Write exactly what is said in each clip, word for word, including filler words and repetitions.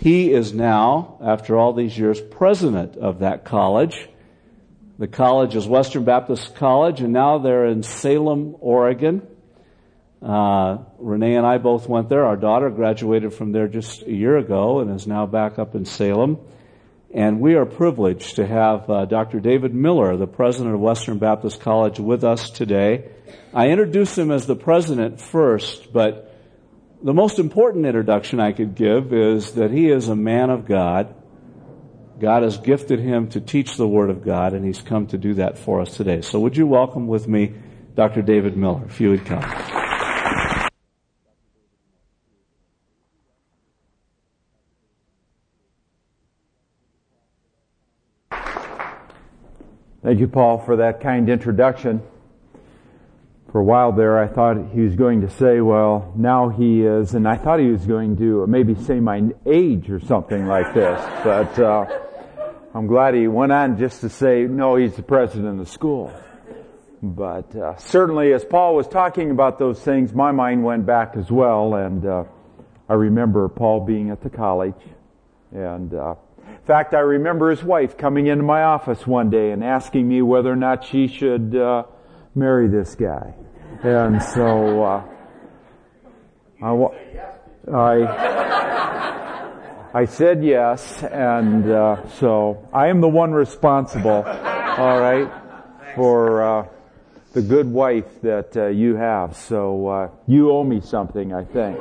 He is now, after all these years, president of that college. The college is Western Baptist College, and now they're in Salem, Oregon. Uh, Renee and I both went there. Our daughter graduated from there just a year ago and is now back up in Salem. And we are privileged to have uh, Doctor David Miller, the president of Western Baptist College, with us today. I introduced him as the president first, but the most important introduction I could give is that he is a man of God. God has gifted him to teach the Word of God, and he's come to do that for us today. So would you welcome with me Doctor David Miller, if you would come. Thank you, Paul, for that kind introduction. For a while there, I thought he was going to say, well, now he is, and I thought he was going to maybe say my age or something like this. But uh, I'm glad he went on just to say, no, he's the president of the school. But uh, certainly, as Paul was talking about those things, my mind went back as well, and uh, I remember Paul being at the college, and uh, in fact, I remember his wife coming into my office one day and asking me whether or not she should uh, marry this guy. And so uh, I, I, I said yes, and uh, so I am the one responsible, all right, for uh, the good wife that uh, you have. So uh, you owe me something, I think.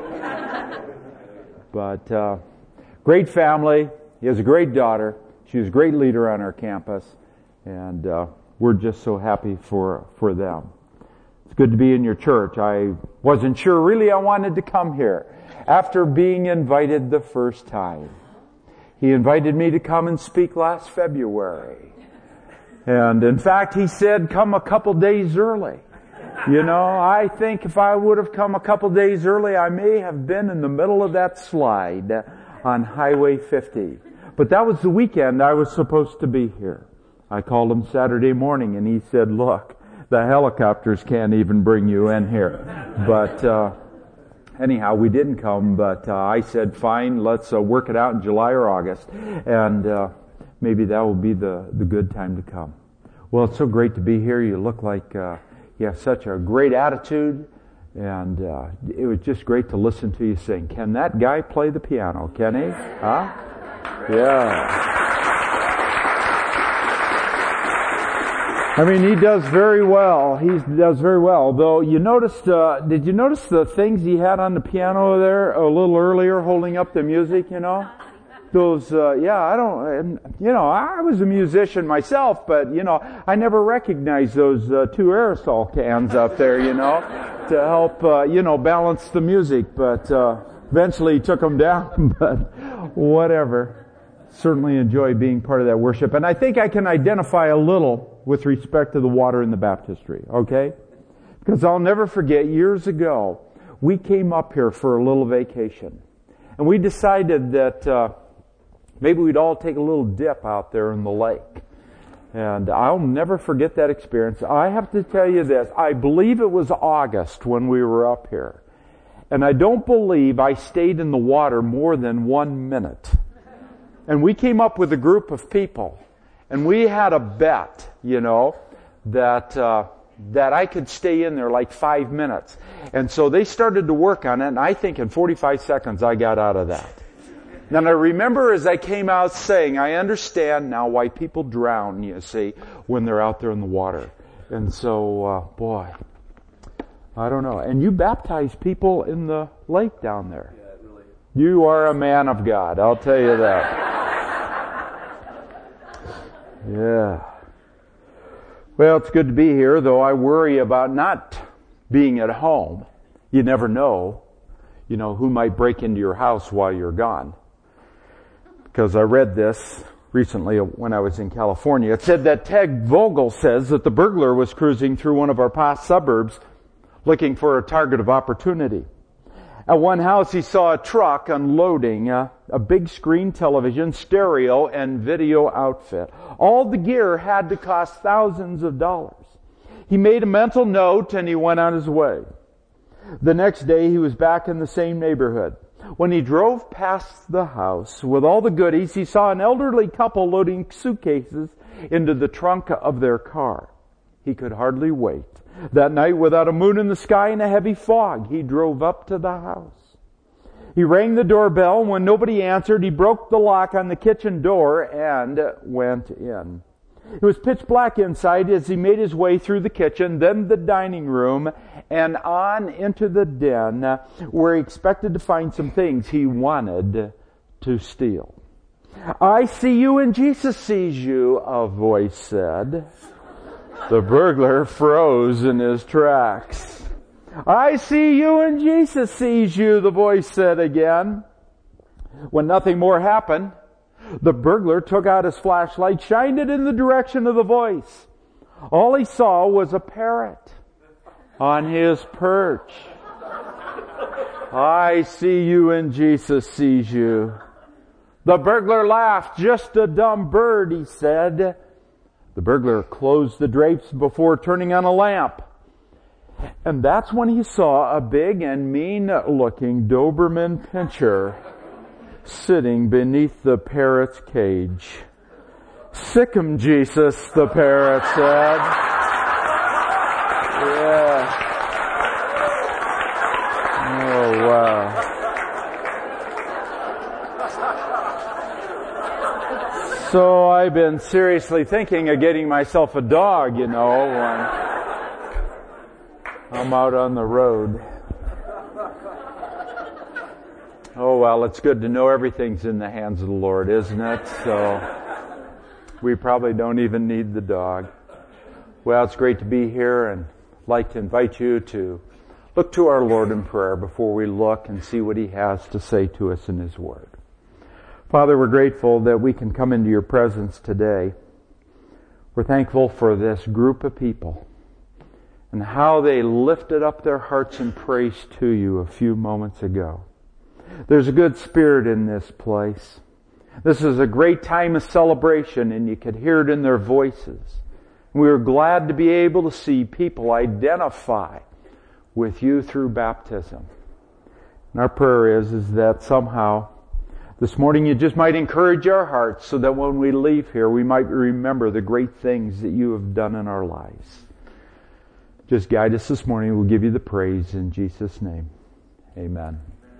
But uh, great family. He has a great daughter. She was a great leader on our campus, and uh, we're just so happy for for them. It's good to be in your church. I wasn't sure really I wanted to come here after being invited the first time. He invited me to come and speak last February. And in fact, he said, come a couple days early. You know, I think if I would have come a couple days early, I may have been in the middle of that slide on Highway fifty. But that was the weekend I was supposed to be here. I called him Saturday morning and he said, look, the helicopters can't even bring you in here. But uh anyhow, we didn't come, but uh, I said, fine, let's uh, work it out in July or August. And uh maybe that will be the, the good time to come. Well, it's so great to be here. You look like uh you have such a great attitude. And uh it was just great to listen to you sing. Can that guy play the piano? Can he? Huh? Yeah. I mean, he does very well. He does very well. Though, you noticed, uh, did you notice the things he had on the piano there a little earlier holding up the music, you know? Those, uh, yeah, I don't, you know, I was a musician myself, but, you know, I never recognized those uh, two aerosol cans up there, you know, to help, uh, you know, balance the music. But uh, eventually he took them down, but whatever. Certainly enjoy being part of that worship. And I think I can identify a little with respect to the water in the baptistry, okay? Because I'll never forget, years ago, we came up here for a little vacation. And we decided that uh, maybe we'd all take a little dip out there in the lake. And I'll never forget that experience. I have to tell you this. I believe it was August when we were up here. And I don't believe I stayed in the water more than one minute. And we came up with a group of people. And we had a bet, you know, that uh, that I could stay in there like five minutes. And so they started to work on it. And I think in forty-five seconds I got out of that. And I remember as I came out saying, I understand now why people drown, you see, when they're out there in the water. And so, uh, boy, I don't know. And you baptize people in the lake down there. Yeah, it really is. You are a man of God, I'll tell you that. Yeah. Well, it's good to be here, though I worry about not being at home. You never know, you know, who might break into your house while you're gone. Because I read this recently when I was in California. It said that Ted Vogel says that the burglar was cruising through one of our past suburbs looking for a target of opportunity. At one house, he saw a truck unloading a, a big screen television, stereo, and video outfit. All the gear had to cost thousands of dollars. He made a mental note and he went on his way. The next day, he was back in the same neighborhood. When he drove past the house with all the goodies, he saw an elderly couple loading suitcases into the trunk of their car. He could hardly wait. That night, without a moon in the sky and a heavy fog, he drove up to the house. He rang the doorbell, and when nobody answered, he broke the lock on the kitchen door and went in. It was pitch black inside as he made his way through the kitchen, then the dining room, and on into the den, where he expected to find some things he wanted to steal. "I see you and Jesus sees you," a voice said. The burglar froze in his tracks. "I see you and Jesus sees you," the voice said again. When nothing more happened, the burglar took out his flashlight, shined it in the direction of the voice. All he saw was a parrot on his perch. "I see you and Jesus sees you." The burglar laughed. "Just a dumb bird," he said. The burglar closed the drapes before turning on a lamp. And that's when he saw a big and mean-looking Doberman Pinscher sitting beneath the parrot's cage. "Sick 'em, Jesus," the parrot said. Yeah. Oh, wow. So I've been seriously thinking of getting myself a dog, you know, when I'm out on the road. Oh, well, it's good to know everything's in the hands of the Lord, isn't it? So we probably don't even need the dog. Well, it's great to be here, and I'd like to invite you to look to our Lord in prayer before we look and see what He has to say to us in His Word. Father, we're grateful that we can come into your presence today. We're thankful for this group of people and how they lifted up their hearts in praise to you a few moments ago. There's a good spirit in this place. This is a great time of celebration, and you could hear it in their voices. We are glad to be able to see people identify with you through baptism. And our prayer is, is that somehow this morning you just might encourage our hearts so that when we leave here we might remember the great things that you have done in our lives. Just guide us this morning. We'll give you the praise in Jesus' name. Amen.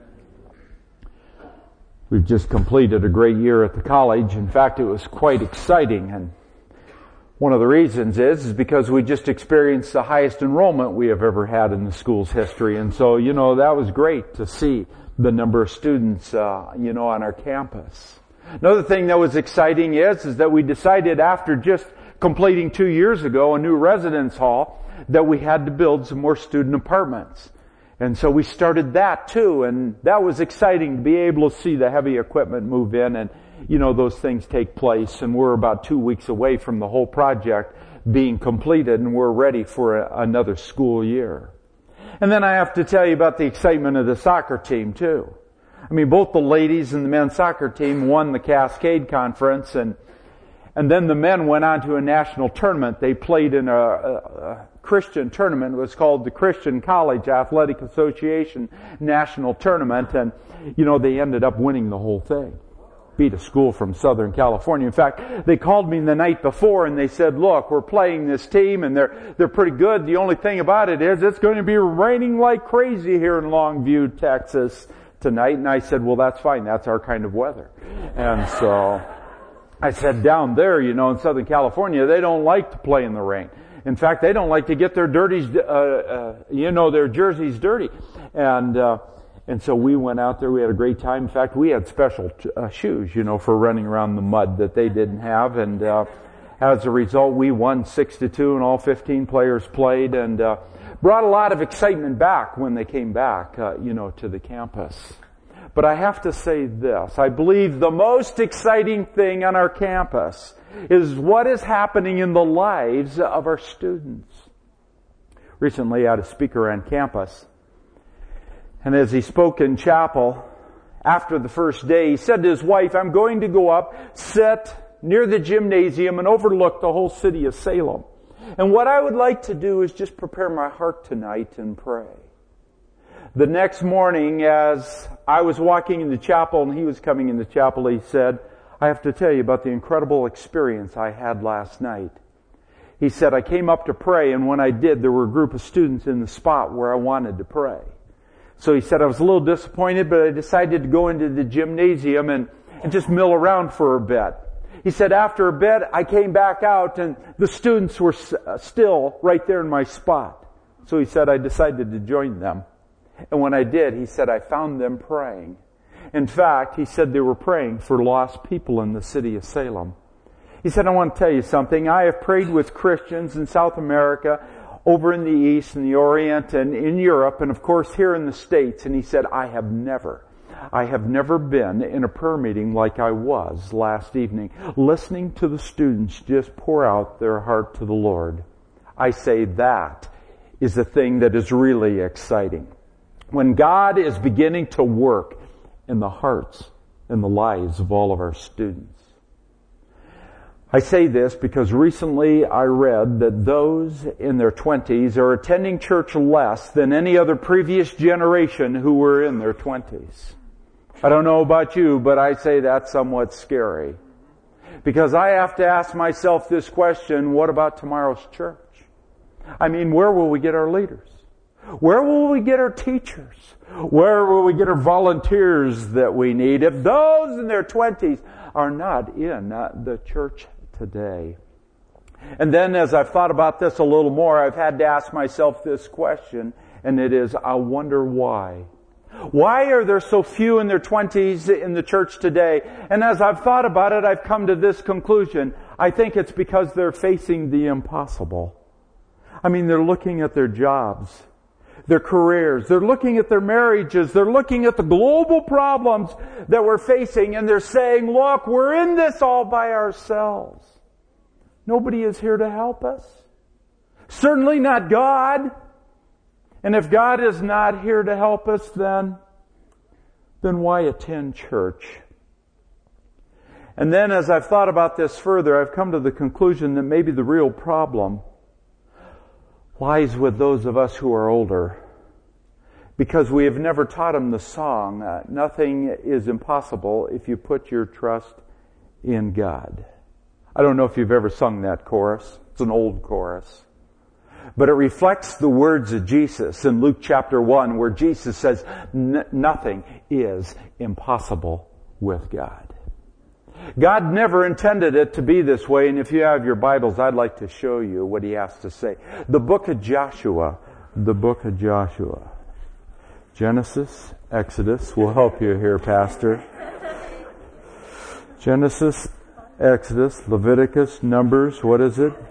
We've just completed a great year at the college. In fact, it was quite exciting, and one of the reasons is, is because we just experienced the highest enrollment we have ever had in the school's history. And so, you know, that was great to see the number of students, uh, you know, on our campus. Another thing that was exciting is, is that we decided after just completing two years ago a new residence hall that we had to build some more student apartments. And so we started that too, and that was exciting to be able to see the heavy equipment move in and, you know, those things take place. And we're about two weeks away from the whole project being completed, and we're ready for a, another school year. And then I have to tell you about the excitement of the soccer team too. I mean, both the ladies and the men's soccer team won the Cascade Conference, and and then the men went on to a national tournament. They played in a, a, a Christian tournament. It was called the Christian College Athletic Association National Tournament, and you know, they ended up winning the whole thing. Beat a school from Southern California. In fact, they called me the night before and they said, "Look, we're playing this team and they're they're pretty good. The only thing about it is it's going to be raining like crazy here in Longview, Texas tonight." And I said, "Well, that's fine. That's our kind of weather." And so I said, down there, you know, in Southern California, they don't like to play in the rain. In fact, they don't like to get their dirties, uh, uh, you know, their jerseys dirty. And, uh, and so we went out there. We had a great time. In fact, we had special uh, shoes, you know, for running around the mud that they didn't have. And, uh, as a result, we won six to two and all fifteen players played, and, uh, brought a lot of excitement back when they came back, uh, you know, to the campus. But I have to say this. I believe the most exciting thing on our campus is what is happening in the lives of our students. Recently, I had a speaker on campus, and as he spoke in chapel, after the first day, he said to his wife, "I'm going to go up, sit near the gymnasium, and overlook the whole city of Salem. And what I would like to do is just prepare my heart tonight and pray." The next morning, as I was walking in the chapel and he was coming in the chapel, he said, I have to tell you about the incredible experience I had last night. He said, I came up to pray, and when I did, there were a group of students in the spot where I wanted to pray. So he said, I was a little disappointed, but I decided to go into the gymnasium and, and just mill around for a bit. He said, after a bit, I came back out, and the students were still right there in my spot. So he said, I decided to join them. And when I did, he said, I found them praying. In fact, he said they were praying for lost people in the city of Salem. He said, I want to tell you something. I have prayed with Christians in South America, over in the East, in the Orient, and in Europe, and of course here in the States. And he said, I have never, I have never been in a prayer meeting like I was last evening, listening to the students just pour out their heart to the Lord. I say that is the thing that is really exciting. When God is beginning to work in the hearts and the lives of all of our students. I say this because recently I read that those in their twenties are attending church less than any other previous generation who were in their twenties. I don't know about you, but I say that's somewhat scary. Because I have to ask myself this question, what about tomorrow's church? I mean, where will we get our leaders? Where will we get our teachers? Where will we get our volunteers that we need if those in their twenties are not in the church today? And then as I've thought about this a little more, I've had to ask myself this question, and it is, I wonder why. Why are there so few in their twenties in the church today? And as I've thought about it, I've come to this conclusion. I think it's because they're facing the impossible. I mean, they're looking at their jobs, their careers, they're looking at their marriages, they're looking at the global problems that we're facing, and they're saying, look, we're in this all by ourselves. Nobody is here to help us. Certainly not God. And if God is not here to help us, then, then why attend church? And then as I've thought about this further, I've come to the conclusion that maybe the real problem lies with those of us who are older. Because we have never taught them the song, uh, nothing is impossible if you put your trust in God. I don't know if you've ever sung that chorus. It's an old chorus. But it reflects the words of Jesus in Luke chapter one, where Jesus says, nothing is impossible with God. God never intended it to be this way, and if you have your Bibles, I'd like to show you what He has to say. The book of Joshua, the book of Joshua. Genesis, Exodus will help you here, Pastor. Genesis, Exodus, Leviticus, Numbers, what is it?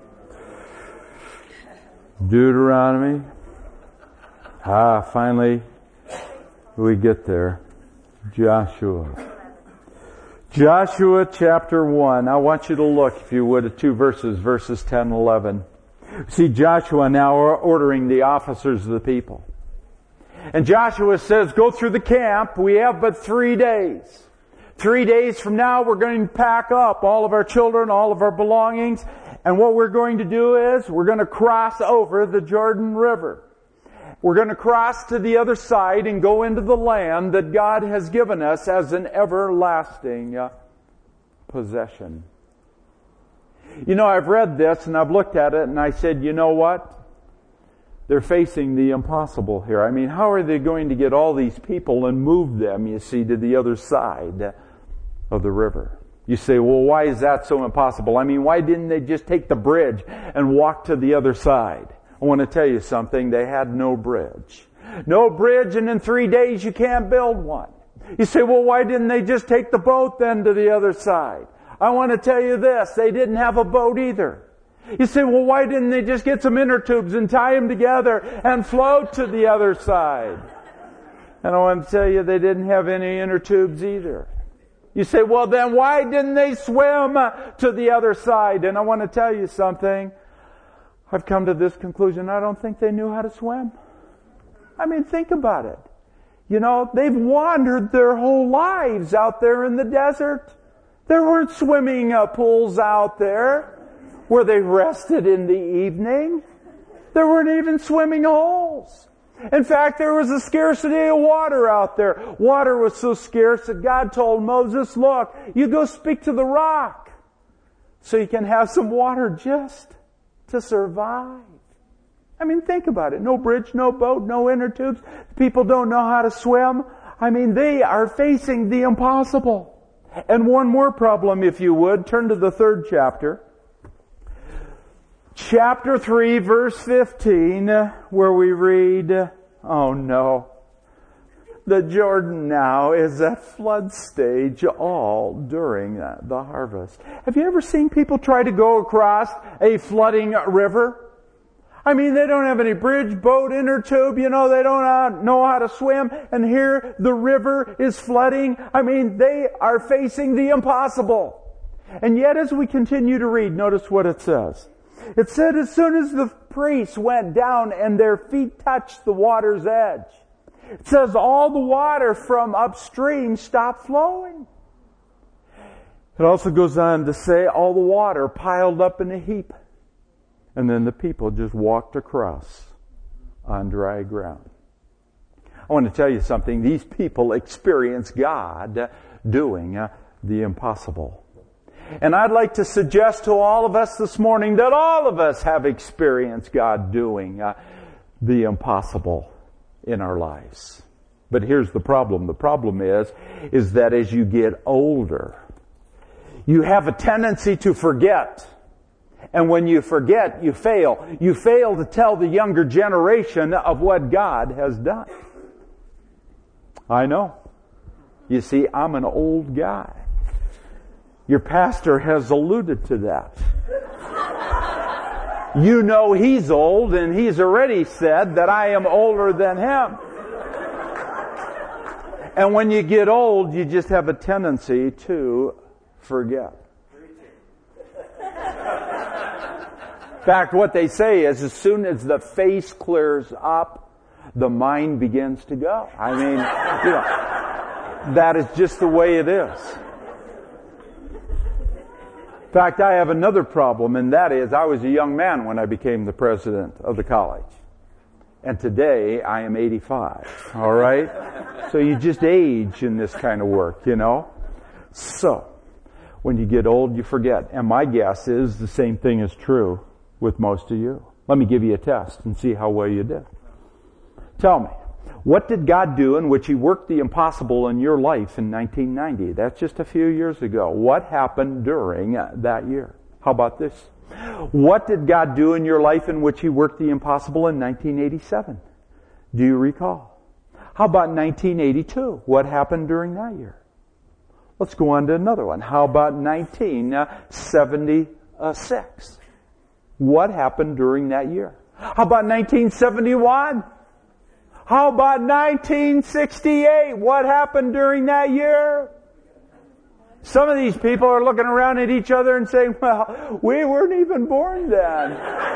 Deuteronomy. Ah, finally we get there. Joshua. Joshua chapter one. I want you to look, if you would, at two verses, verses ten and eleven. See Joshua now ordering the officers of the people. And Joshua says, go through the camp. We have but three days. Three days from now, we're going to pack up all of our children, all of our belongings. And what we're going to do is, we're going to cross over the Jordan River. We're going to cross to the other side and go into the land that God has given us as an everlasting uh, possession. You know, I've read this and I've looked at it and I said, you know what? They're facing the impossible here. I mean, how are they going to get all these people and move them, you see, to the other side of the river? You say, well, why is that so impossible? I mean, why didn't they just take the bridge and walk to the other side? I want to tell you something. They had no bridge. No bridge, and in three days you can't build one. You say, well, why didn't they just take the boat then to the other side? I want to tell you this. They didn't have a boat either. You say, well, why didn't they just get some inner tubes and tie them together and float to the other side? And I want to tell you, they didn't have any inner tubes either. You say, well, then why didn't they swim to the other side? And I want to tell you something. I've come to this conclusion. I don't think they knew how to swim. I mean, think about it. You know, they've wandered their whole lives out there in the desert. There weren't swimming uh, pools out there where they rested in the evening. There weren't even swimming holes. In fact, there was a scarcity of water out there. Water was so scarce that God told Moses, look, you go speak to the rock so you can have some water just to survive. I mean, think about it. No bridge, no boat, no inner tubes. People don't know how to swim. I mean, they are facing the impossible. And one more problem, if you would. Turn to the third chapter. Chapter three, verse fifteen, where we read, oh no, the Jordan now is at flood stage all during the harvest. Have you ever seen people try to go across a flooding river? I mean, they don't have any bridge, boat, inner tube, you know, they don't know how to swim, and here the river is flooding. I mean, they are facing the impossible. And yet as we continue to read, notice what it says. It said as soon as the priests went down and their feet touched the water's edge, it says all the water from upstream stopped flowing. It also goes on to say all the water piled up in a heap. And then the people just walked across on dry ground. I want to tell you something. These people experienced God doing the impossible. And I'd like to suggest to all of us this morning that all of us have experienced God doing uh, the impossible in our lives. But here's the problem. The problem is, is that as you get older, you have a tendency to forget. And when you forget, you fail. You fail to tell the younger generation of what God has done. I know. You see, I'm an old guy. Your pastor has alluded to that. You know he's old, and he's already said that I am older than him. And when you get old, you just have a tendency to forget. In fact, what they say is as soon as the face clears up, the mind begins to go. I mean, you know, that is just the way it is. In fact, I have another problem, and that is I was a young man when I became the president of the college. And today I am eighty-five, all right? So you just age in this kind of work, you know? So, when you get old, you forget. And my guess is the same thing is true with most of you. Let me give you a test and see how well you did. Tell me, what did God do in which He worked the impossible in your life in nineteen ninety? That's just a few years ago. What happened during that year? How about this? What did God do in your life in which He worked the impossible in nineteen eighty-seven? Do you recall? How about nineteen eighty-two? What happened during that year? Let's go on to another one. How about nineteen seventy-six? What happened during that year? How about nineteen seventy-one? How about nineteen sixty-eight? What happened during that year? Some of these people are looking around at each other and saying, well, we weren't even born then.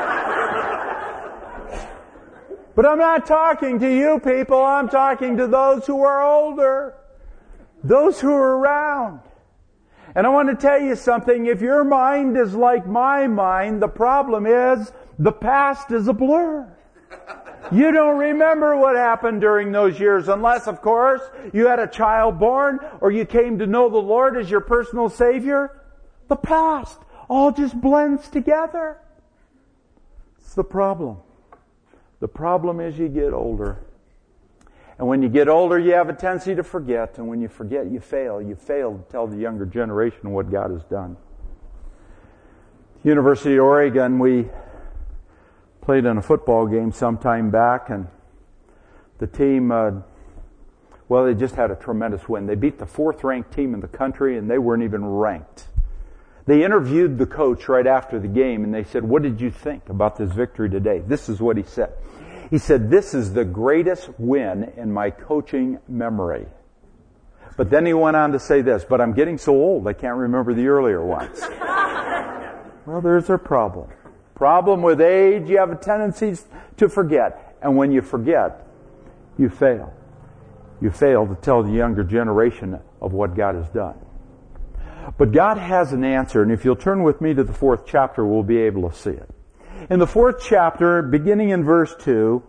But I'm not talking to you people. I'm talking to those who are older. Those who are around. And I want to tell you something. If your mind is like my mind, the problem is the past is a blur. You don't remember what happened during those years unless, of course, you had a child born or you came to know the Lord as your personal Savior. The past all just blends together. It's the problem. The problem is you get older. And when you get older, you have a tendency to forget. And when you forget, you fail. You fail to tell the younger generation what God has done. University of Oregon, we played in a football game some time back, and the team, uh, well, they just had a tremendous win. They beat the fourth-ranked team in the country, and they weren't even ranked. They interviewed the coach right after the game, and they said, what did you think about this victory today? This is what he said. He said, this is the greatest win in my coaching memory. But then he went on to say this, but I'm getting so old, I can't remember the earlier ones. Well, there's our problem. Problem with age, you have a tendency to forget. And when you forget, you fail. You fail to tell the younger generation of what God has done. But God has an answer, and if you'll turn with me to the fourth chapter, we'll be able to see it. In the fourth chapter, beginning in verse two,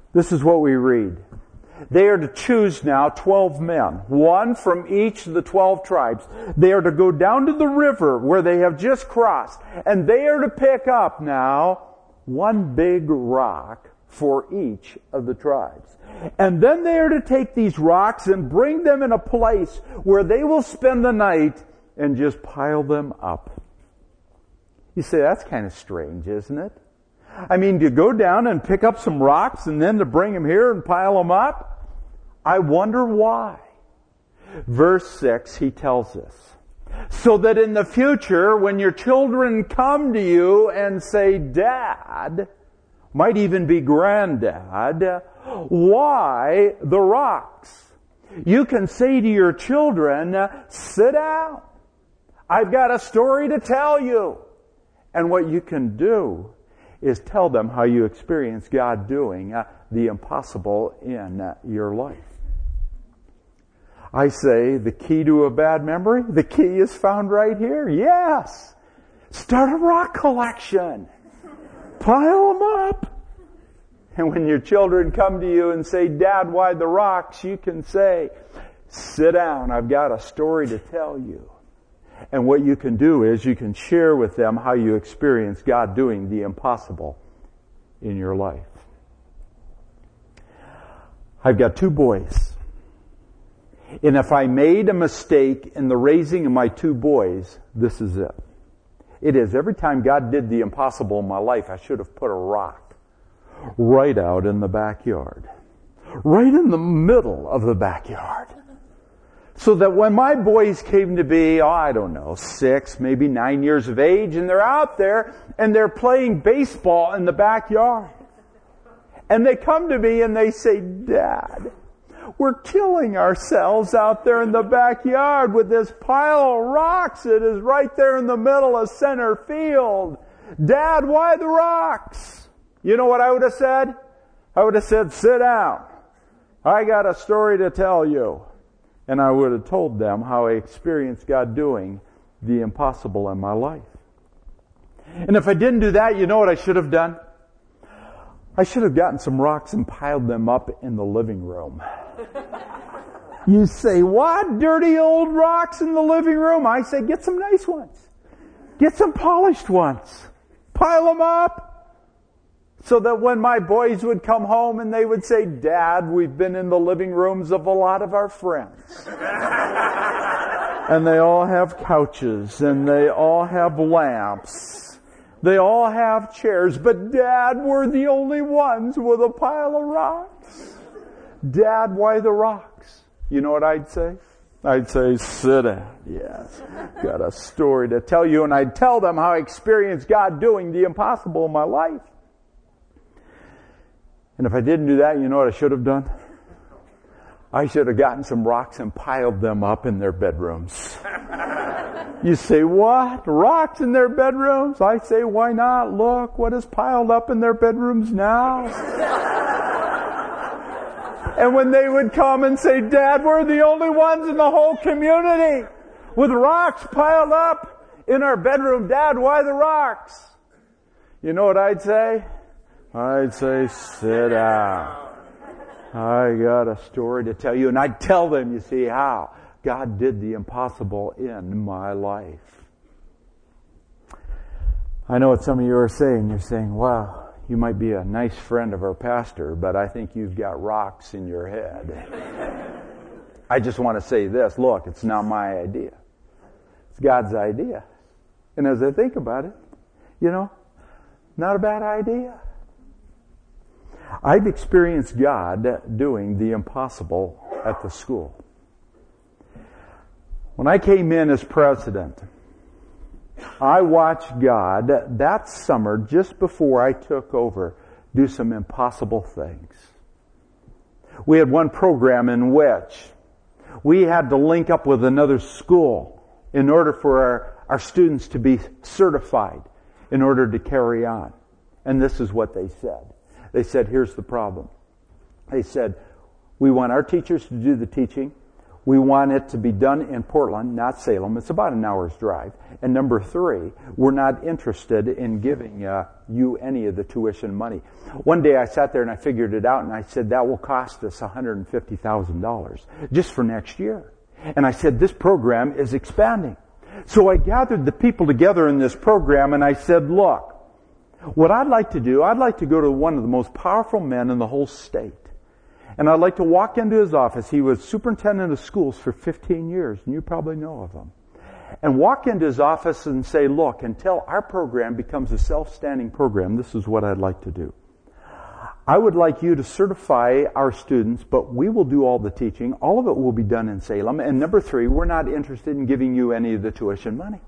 This is what we read. They are to choose now twelve men, one from each of the twelve tribes. They are to go down to the river where they have just crossed, and they are to pick up now one big rock for each of the tribes. And then they are to take these rocks and bring them in a place where they will spend the night and just pile them up. You say, that's kind of strange, isn't it? I mean, to go down and pick up some rocks and then to bring them here and pile them up? I wonder why. Verse six, he tells us, so that in the future, when your children come to you and say, Dad, might even be Granddad, why the rocks? You can say to your children, sit down. I've got a story to tell you. And what you can do is tell them how you experience God doing uh, the impossible in uh, your life. I say the key to a bad memory, the key is found right here. Yes. Start a rock collection. Pile them up. And when your children come to you and say, Dad, why the rocks? You can say, sit down. I've got a story to tell you. And what you can do is you can share with them how you experience God doing the impossible in your life. I've got two boys. And if I made a mistake in the raising of my two boys, this is it. It is every time God did the impossible in my life, I should have put a rock right out in the backyard. Right in the middle of the backyard. So that when my boys came to be, oh, I don't know, six, maybe nine years of age, and they're out there and they're playing baseball in the backyard. And they come to me and they say, Dad, we're killing ourselves out there in the backyard with this pile of rocks that is right there in the middle of center field. Dad, why the rocks? You know what I would have said? I would have said, sit down. I got a story to tell you. And I would have told them how I experienced God doing the impossible in my life. And if I didn't do that, you know what I should have done? I should have gotten some rocks and piled them up in the living room. You say, what? Dirty old rocks in the living room? I say, get some nice ones. Get some polished ones. Pile them up. So that when my boys would come home and they would say, Dad, we've been in the living rooms of a lot of our friends. And they all have couches and they all have lamps. They all have chairs. But Dad, we're the only ones with a pile of rocks. Dad, why the rocks? You know what I'd say? I'd say, sit down. Yes. Got a story to tell you. And I'd tell them how I experienced God doing the impossible in my life. And if I didn't do that, you know what I should have done? I should have gotten some rocks and piled them up in their bedrooms. You say, what? Rocks in their bedrooms? I say, why not? Look what is piled up in their bedrooms now. And when they would come and say, Dad, we're the only ones in the whole community with rocks piled up in our bedroom. Dad, why the rocks? You know what I'd say? I'd say, sit down. I got a story to tell you. And I'd tell them, you see, how God did the impossible in my life. I know what some of you are saying. You're saying, wow, you might be a nice friend of our pastor, but I think you've got rocks in your head. I just want to say this. Look, it's not my idea. It's God's idea. And as I think about it, you know, not a bad idea. I've experienced God doing the impossible at the school. When I came in as president, I watched God that summer, just before I took over, do some impossible things. We had one program in which we had to link up with another school in order for our, our students to be certified in order to carry on. And this is what they said. They said, here's the problem. They said, we want our teachers to do the teaching. we want it to be done in Portland, not Salem. It's about an hour's drive. And number three, we're not interested in giving uh, you any of the tuition money. One day I sat there and I figured it out, and I said, that will cost us one hundred fifty thousand dollars just for next year. And I said, this program is expanding. So I gathered the people together in this program, and I said, look, what I'd like to do, I'd like to go to one of the most powerful men in the whole state. And I'd like to walk into his office. He was superintendent of schools for fifteen years, and you probably know of him. And walk into his office and say, look, until our program becomes a self-standing program, this is what I'd like to do. I would like you to certify our students, but we will do all the teaching. All of it will be done in Salem. And number three, we're not interested in giving you any of the tuition money.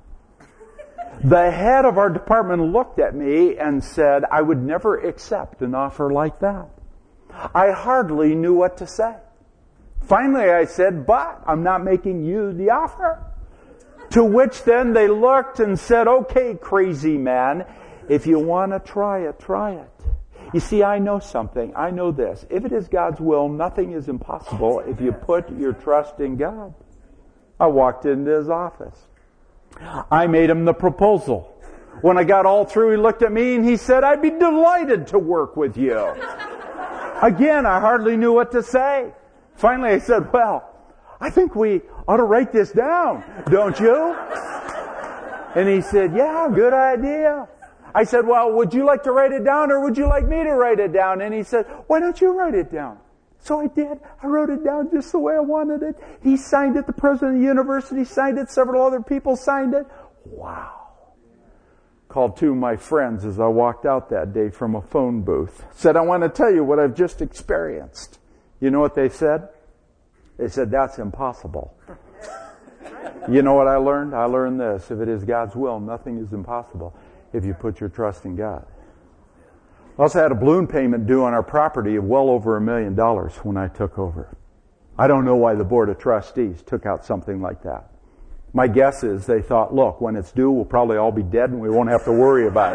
The head of our department looked at me and said, I would never accept an offer like that. I hardly knew what to say. Finally, I said, but I'm not making you the offer. To which then they looked and said, okay, crazy man, if you want to try it, try it. You see, I know something. I know this. If it is God's will, nothing is impossible if you put your trust in God. I walked into his office. I made him the proposal. When I got all through, he looked at me and he said, I'd be delighted to work with you. Again, I hardly knew what to say. Finally, I said, well, I think we ought to write this down, don't you? And he said, yeah, good idea. I said, well, would you like to write it down or would you like me to write it down? And he said, why don't you write it down? So I did. I wrote it down just the way I wanted it. He signed it. The president of the university signed it. Several other people signed it. Wow. Called two of my friends as I walked out that day from a phone booth. Said, I want to tell you what I've just experienced. You know what they said? They said, that's impossible. You know what I learned? I learned this. If it is God's will, nothing is impossible if you put your trust in God. I also had a balloon payment due on our property of well over a million dollars when I took over. I don't know why the Board of Trustees took out something like that. My guess is they thought, look, when it's due, we'll probably all be dead and we won't have to worry about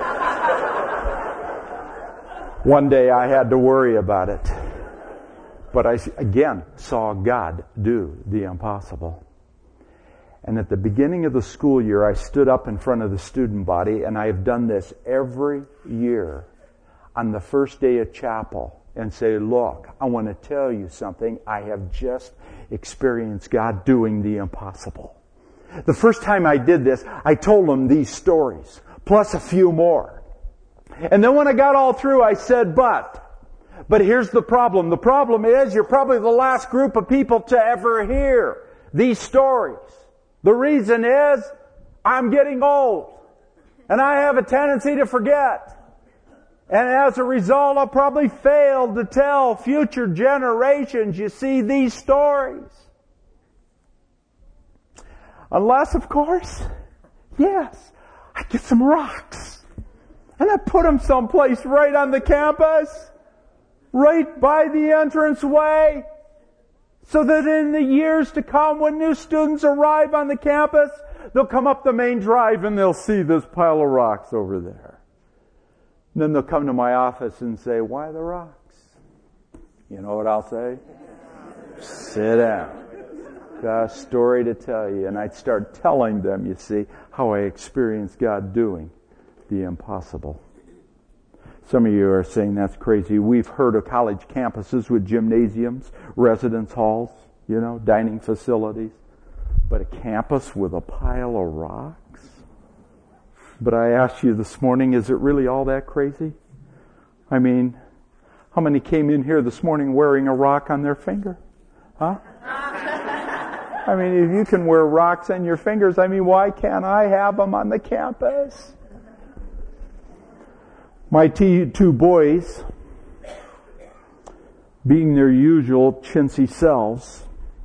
it. One day I had to worry about it. But I, again, saw God do the impossible. And at the beginning of the school year, I stood up in front of the student body, and I have done this every year on the first day of chapel, and say, look, I want to tell you something. I have just experienced God doing the impossible. The first time I did this, I told them these stories, plus a few more. And then when I got all through, I said, but, but here's the problem. The problem is you're probably the last group of people to ever hear these stories. The reason is I'm getting old, and I have a tendency to forget. And as a result, I'll probably fail to tell future generations, you see, these stories. Unless, of course, yes, I get some rocks. And I put them someplace right on the campus, right by the entranceway, so that in the years to come, when new students arrive on the campus, they'll come up the main drive and they'll see this pile of rocks over there. And then they'll come to my office and say, why the rocks? You know what I'll say? Sit down. Got a story to tell you. And I'd start telling them, you see, how I experienced God doing the impossible. Some of you are saying that's crazy. We've heard of college campuses with gymnasiums, residence halls, you know, dining facilities. But a campus with a pile of rocks? But I asked you this morning, is it really all that crazy? I mean, how many came in here this morning wearing a rock on their finger? Huh? I mean, if you can wear rocks on your fingers, I mean, why can't I have them on the campus? My t- two boys, being their usual chintzy selves,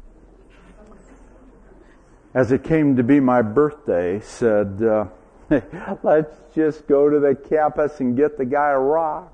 as it came to be my birthday, said, uh, hey, let's just go to the campus and get the guy a rock.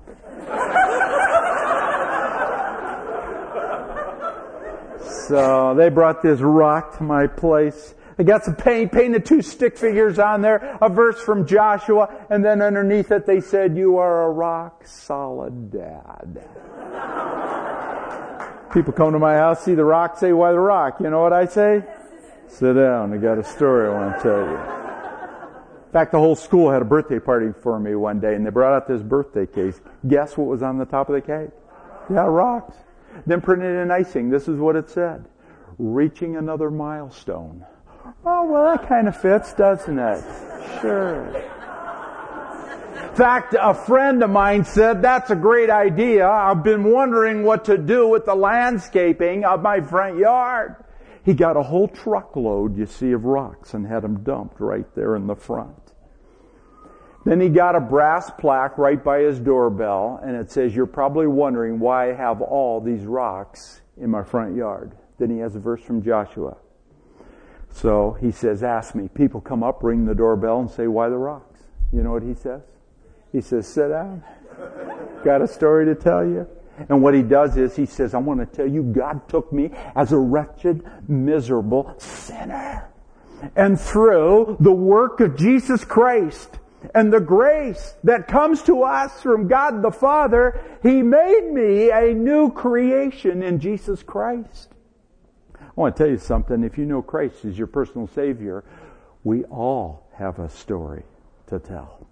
So they brought this rock to my place. They got some paint, painted two stick figures on there, a verse from Joshua, and then underneath it they said, you are a rock solid dad. People come to my house, see the rock, say, why the rock? You know what I say? Sit down. I got a story I want to tell you. In fact, the whole school had a birthday party for me one day, and they brought out this birthday cake. Guess what was on the top of the cake? Yeah, rocks. Then printed in icing. This is what it said. Reaching another milestone. Oh, well, that kind of fits, doesn't it? Sure. In fact, a friend of mine said, that's a great idea. I've been wondering what to do with the landscaping of my front yard. He got a whole truckload, you see, of rocks and had them dumped right there in the front. Then he got a brass plaque right by his doorbell, and it says, you're probably wondering why I have all these rocks in my front yard. Then he has a verse from Joshua. So he says, ask me. People come up, ring the doorbell, and say, why the rocks? You know what he says? He says, sit down. Got a story to tell you? And what he does is he says, I want to tell you, God took me as a wretched, miserable sinner. And through the work of Jesus Christ and the grace that comes to us from God the Father, He made me a new creation in Jesus Christ. I want to tell you something. If you know Christ as your personal Savior, we all have a story to tell.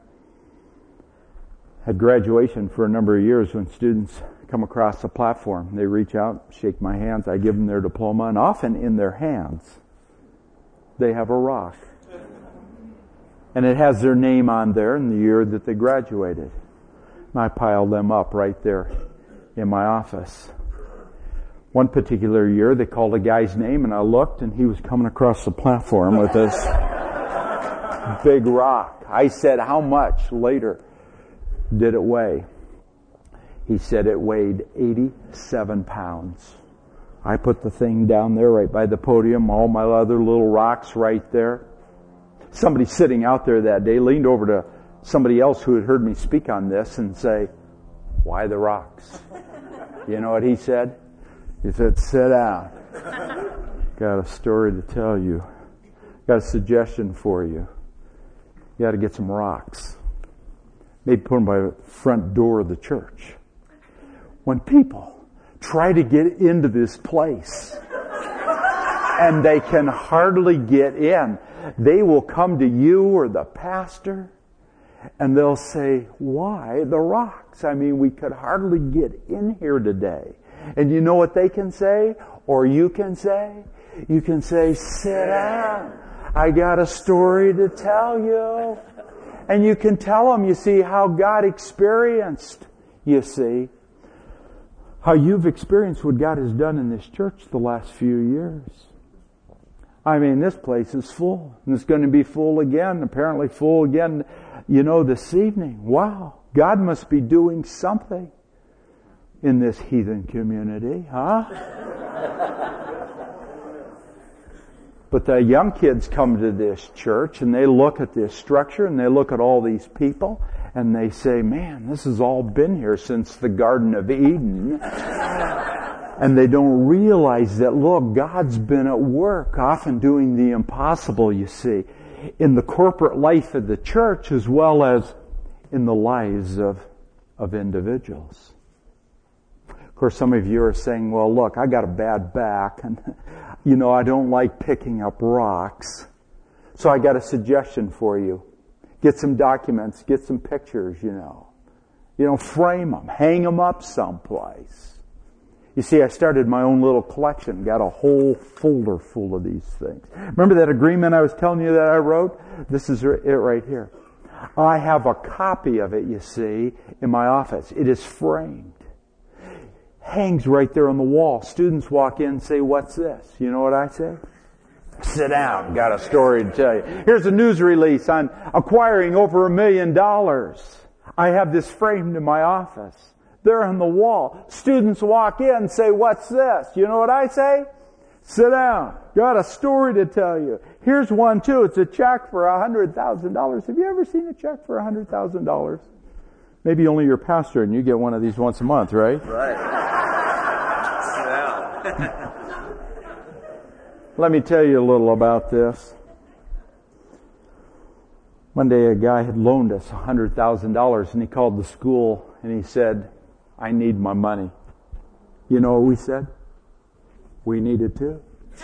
At graduation for a number of years, when students come across the platform, they reach out, shake my hands, I give them their diploma, and often in their hands, they have a rock. And it has their name on there and the year that they graduated. And I pile them up right there in my office. One particular year, they called a guy's name, and I looked, and he was coming across the platform with this big rock. I said, how much? Later did it weigh? He said it weighed eighty-seven pounds. I put the thing down there right by the podium, all my other little rocks right there. Somebody sitting out there that day leaned over to somebody else who had heard me speak on this and say, why the rocks? You know what he said? He said, sit down. Got a story to tell you. Got a suggestion for you. You got to get some rocks. Maybe put them by the front door of the church. When people try to get into this place and they can hardly get in, they will come to you or the pastor and they'll say, why the rocks? I mean, we could hardly get in here today. And you know what they can say? Or you can say? You can say, sit down. I got a story to tell you. And you can tell them, you see, how God experienced, you see, how you've experienced what God has done in this church the last few years. I mean, this place is full. And it's going to be full again, apparently full again, you know, this evening. Wow. God must be doing something in this heathen community, huh? But the young kids come to this church and they look at this structure and they look at all these people and they say, man, this has all been here since the Garden of Eden. And they don't realize that, look, God's been at work, often doing the impossible, you see, in the corporate life of the church as well as in the lives of, of individuals. Of course, some of you are saying, well, look, I got a bad back and, you know, I don't like picking up rocks. So I got a suggestion for you. Get some documents, get some pictures, you know. You know, frame them, hang them up someplace. You see, I started my own little collection, got a whole folder full of these things. Remember that agreement I was telling you that I wrote? This is it right here. I have a copy of it, you see, in my office. It is framed. Hangs right there on the wall. Students walk in and say, what's this? You know what I say? Sit down. Got a story to tell you. Here's a news release on acquiring over a million dollars. I have this framed in my office. They're on the wall. Students walk in and say, what's this? You know what I say? Sit down. Got a story to tell you. Here's one too. It's a check for one hundred thousand dollars. Have you ever seen a check for one hundred thousand dollars? Maybe only your pastor and you get one of these once a month, right? Right. Sit down. Let me tell you a little about this. One day a guy had loaned us one hundred thousand dollars and he called the school and he said, I need my money. You know what we said? We need it too.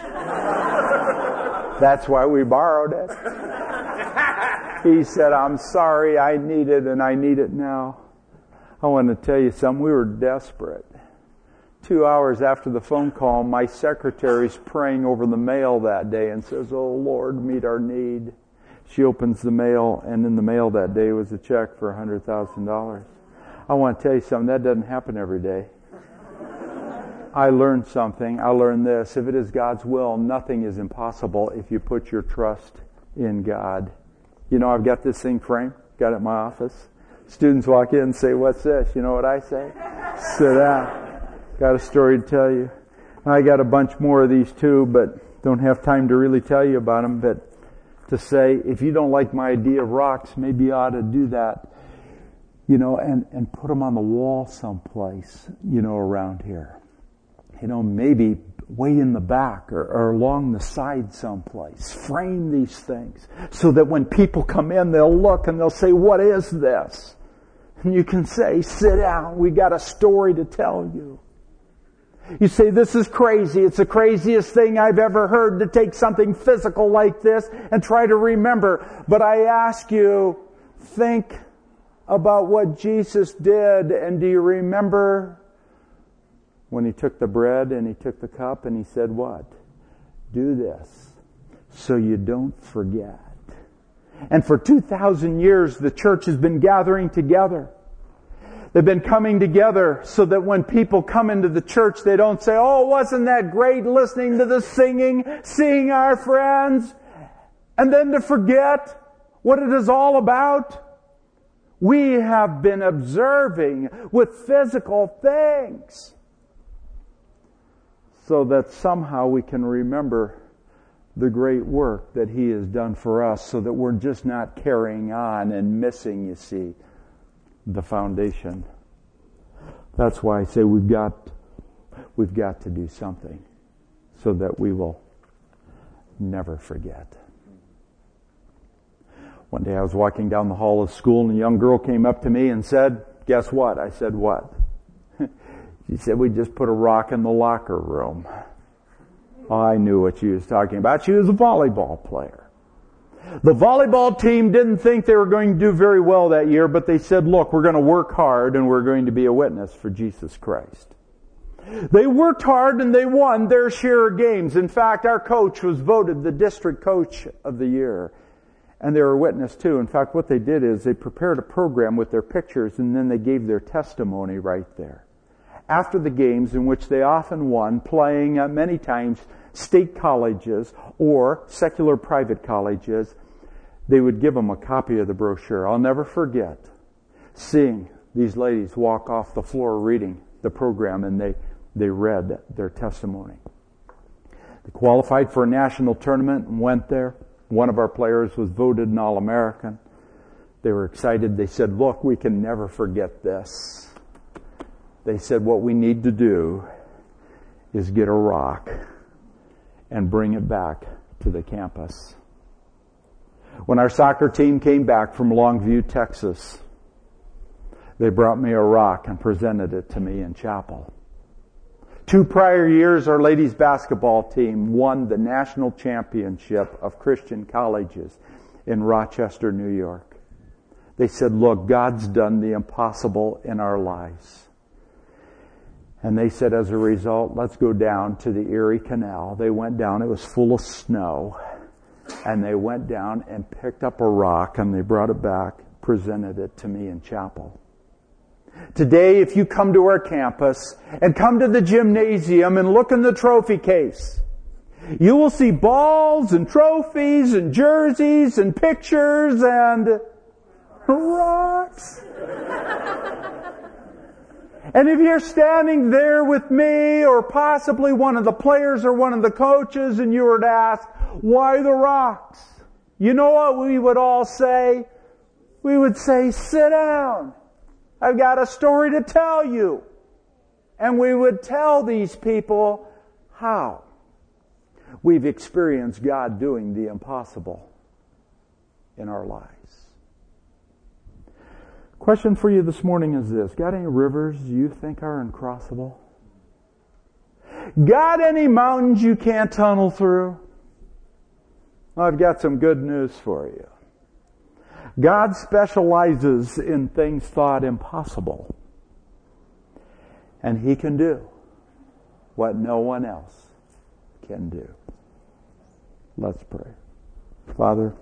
That's why we borrowed it. He said, I'm sorry, I need it and I need it now. I want to tell you something. We were desperate. Two hours after the phone call, my secretary's praying over the mail that day and says, oh Lord, meet our need. She opens the mail, and in the mail that day was a check for one hundred thousand dollars. I want to tell you something. That doesn't happen every day. I learned something. I learned this. If it is God's will, nothing is impossible if you put your trust in God. You know, I've got this thing framed. Got it in my office. Students walk in and say, what's this? You know what I say? Sit down. Got a story to tell you. I got a bunch more of these too, but don't have time to really tell you about them. But to say, if you don't like my idea of rocks, maybe you ought to do that, you know, and, and put them on the wall someplace, you know, around here. You know, maybe way in the back or, or along the side someplace. Frame these things so that when people come in, they'll look and they'll say, what is this? And you can say, sit down, we got a story to tell you. You say, this is crazy. It's the craziest thing I've ever heard to take something physical like this and try to remember. But I ask you, think about what Jesus did, and do you remember when He took the bread and He took the cup and He said what? Do this so you don't forget. And for two thousand years, the church has been gathering together. They've been coming together so that when people come into the church, they don't say, oh, wasn't that great listening to the singing, seeing our friends, and then to forget what it is all about. We have been observing with physical things so that somehow we can remember the great work that He has done for us, so that we're just not carrying on and missing, you see, the foundation. That's why I say we've got we've got to do something so that we will never forget. One day I was walking down the hall of school and a young girl came up to me and said, guess what? I said, what? She said, we just put a rock in the locker room. Oh, I knew what she was talking about. She was a volleyball player. The volleyball team didn't think they were going to do very well that year, but they said, look, we're going to work hard and we're going to be a witness for Jesus Christ. They worked hard and they won their share of games. In fact, our coach was voted the district coach of the year. And they were a witness too. In fact, what they did is they prepared a program with their pictures and then they gave their testimony right there. After the games, in which they often won, playing uh, many times state colleges or secular private colleges, they would give them a copy of the brochure. I'll never forget seeing these ladies walk off the floor reading the program, and they, they read their testimony. They qualified for a national tournament and went there. One of our players was voted an All-American. They were excited. They said, look, we can never forget this. They said, what we need to do is get a rock and bring it back to the campus. When our soccer team came back from Longview, Texas, they brought me a rock and presented it to me in chapel. Two prior years, our ladies basketball team won the national championship of Christian colleges in Rochester, New York. They said, look, God's done the impossible in our lives. And they said, as a result, let's go down to the Erie Canal. They went down. It was full of snow. And they went down and picked up a rock and they brought it back, presented it to me in chapel. Today, if you come to our campus and come to the gymnasium and look in the trophy case, you will see balls and trophies and jerseys and pictures and rocks. And if you're standing there with me or possibly one of the players or one of the coaches and you were to ask, why the rocks? You know what we would all say? We would say, sit down. I've got a story to tell you. And we would tell these people how we've experienced God doing the impossible in our lives. Question for you this morning is this. Got any rivers you think are uncrossable? Got any mountains you can't tunnel through? I've got some good news for you. God specializes in things thought impossible. And He can do what no one else can do. Let's pray. Father,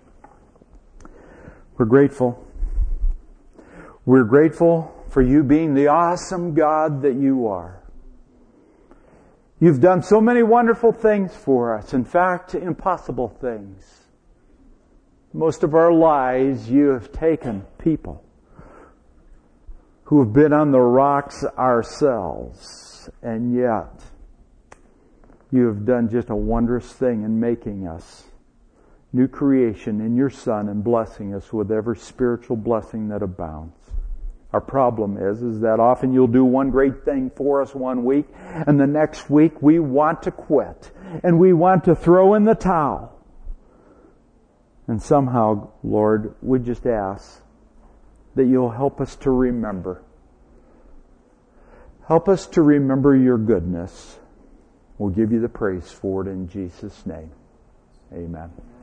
we're grateful. We're grateful for You being the awesome God that You are. You've done so many wonderful things for us. In fact, impossible things. Most of our lives, You have taken people who have been on the rocks ourselves, and yet You have done just a wondrous thing in making us new creation in Your Son and blessing us with every spiritual blessing that abounds. Our problem is, is that often You'll do one great thing for us one week, and the next week we want to quit, and we want to throw in the towel. And somehow, Lord, we just ask that You'll help us to remember. Help us to remember Your goodness. We'll give You the praise for it in Jesus' name. Amen.